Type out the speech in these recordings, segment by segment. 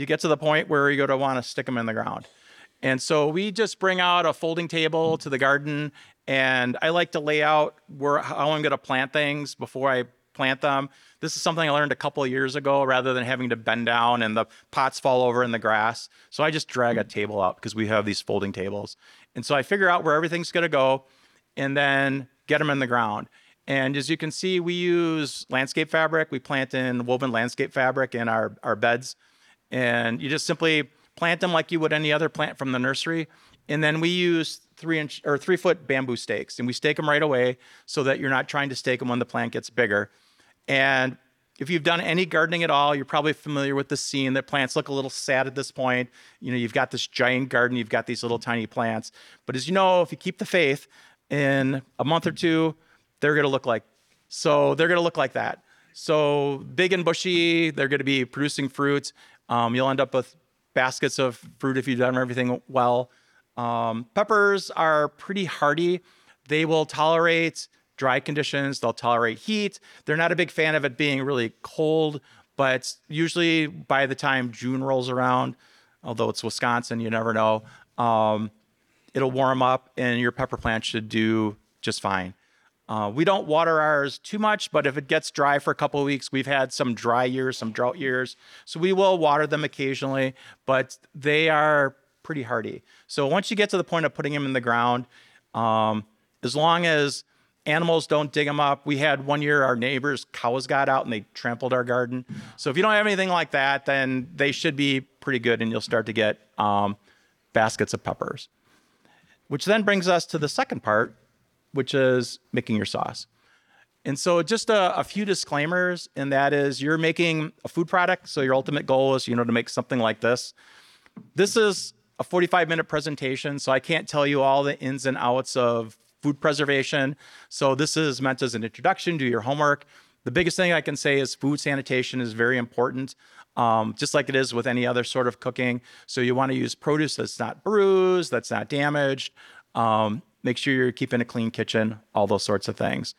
you get to the point where you're going to want to stick them in the ground. And so we just bring out a folding table to the garden, and I like to lay out how I'm going to plant things before I plant them. This is something I learned a couple of years ago, rather than having to bend down and the pots fall over in the grass. So I just drag a table out because we have these folding tables. And so I figure out where everything's going to go and then get them in the ground. And as you can see, we use landscape fabric. We plant in woven landscape fabric in our beds. And you just simply plant them like you would any other plant from the nursery. And then we use 3-foot bamboo stakes, and we stake them right away so that you're not trying to stake them when the plant gets bigger. And if you've done any gardening at all, you're probably familiar with the scene that plants look a little sad at this point. You know, you've got this giant garden, you've got these little tiny plants. But as you know, if you keep the faith, in a month or two, they're going to look like that. So big and bushy, they're going to be producing fruit. You'll end up with baskets of fruit if you've done everything well. Peppers are pretty hardy. They will tolerate dry conditions. They'll tolerate heat. They're not a big fan of it being really cold, but usually by the time June rolls around, although it's Wisconsin, you never know, it'll warm up and your pepper plant should do just fine. We don't water ours too much, but if it gets dry for a couple of weeks, we've had some dry years, some drought years, so we will water them occasionally, but they are pretty hardy. So once you get to the point of putting them in the ground, as long as animals don't dig them up. We had one year our neighbors' cows got out and they trampled our garden. So if you don't have anything like that, then they should be pretty good and you'll start to get baskets of peppers. Which then brings us to the second part, which is making your sauce. And so just a few disclaimers, and that is you're making a food product, so your ultimate goal is, to make something like this. This is a 45-minute presentation, so I can't tell you all the ins and outs of food preservation. So this is meant as an introduction, do your homework. The biggest thing I can say is food sanitation is very important, just like it is with any other sort of cooking. So you want to use produce that's not bruised, that's not damaged. Make sure you're keeping a clean kitchen, all those sorts of things.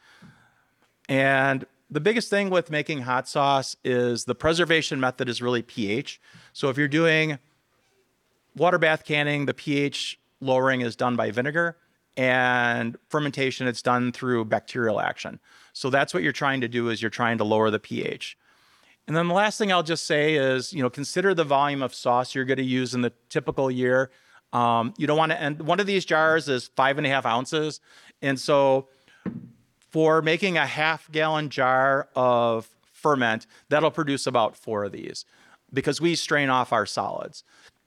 And the biggest thing with making hot sauce is the preservation method is really pH. So if you're doing water bath canning, the pH lowering is done by vinegar, and fermentation, it's done through bacterial action. So that's what you're trying to do, is you're trying to lower the pH. And then the last thing I'll just say is, consider the volume of sauce you're going to use in the typical year. You don't want to end, one of these jars is 5.5 ounces. And so for making a half-gallon jar of ferment, that'll produce about 4 of these because we strain off our solids.